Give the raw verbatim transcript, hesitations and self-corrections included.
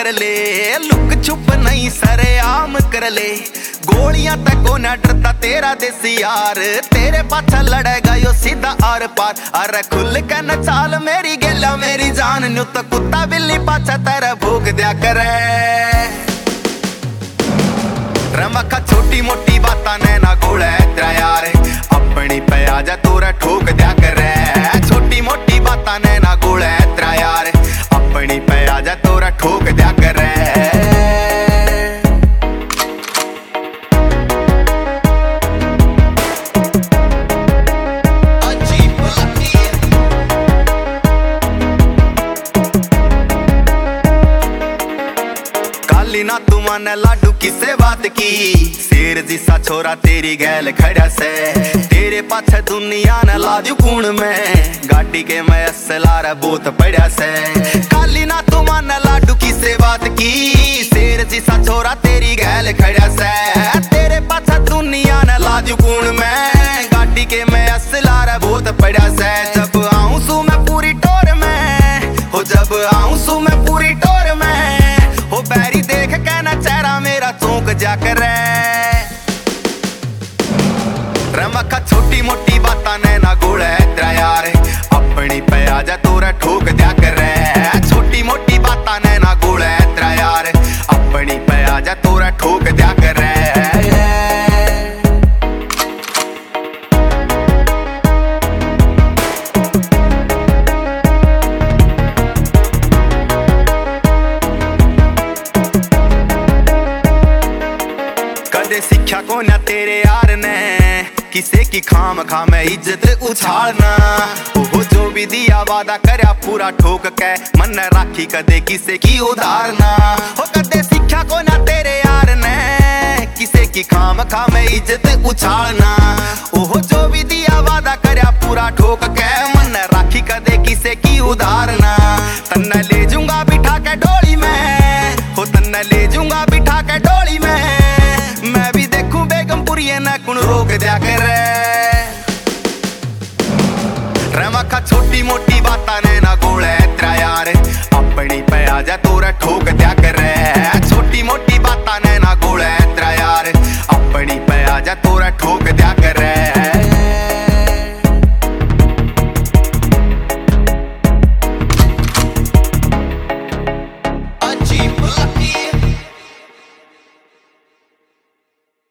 कर ले, लुक छुप नहीं सरेआम कर ले। गोलियां तक को न डरता तेरा देसी यार, तेरे पाछा लड़ेगा यो सीधा आर पार। अरे खुल के न चाल मेरी गेला मेरी जान न्यू तो कुत्ता बिल्ली पाछा तेरा भूख दिया करे। रमखा छोटी मोटी बाता ने ना गोले तेरा यार, अपनी पे आजा तोरा ठोक दिया करे। छोटी मोटी बाता ने ना गोले तेरा यार, अपनी पे आजा तोरा ठोक दिया करे। ना तू मन लाडू किसे बात की, शेर जिसा छोरा तेरी गैल खड़ा से। तेरे पाछे दुनिया ने लाजू कूण में, गाड़ी के मैं असलार बोत पड़ा से। काली ना तू मन लाडू किसे बात की, शेर जिसा छोरा तेरी गैल खड़ा से। तेरे पाछे दुनिया ने लाजू कूण में, गाड़ी के मैं असलार बोत पड़ा से। जब आऊं सू मैं पूरी टोर में, हो जब आऊं सू मैं पूरी टोर में, हो बैरी देख के ना चेहरा मेरा चौंक जा करे। रमखा छोटी मोटी बाता ने ना गोले तेरा यार, अपनी पे आजा तोरा ठोक दिया करे। छोटी मोटी बाता ने ना गोले तेरा यार, अपनी पे आजा तोरा ठोक दिया करे। सीखा को ना तेरे यार ने, किसे की खाम खा में इज्जत उछालना। वो जो भी दिया वादा करया पूरा ठोक के, मन राखी कदे किसे की उधारना। हो कदे सीखा को ना तेरे यार ने, किसे की खाम खा में इज्जत उछालना। वो जो भी दिया वादा करया पूरा ठोक के, मन राखी कदे किसे की उधारना।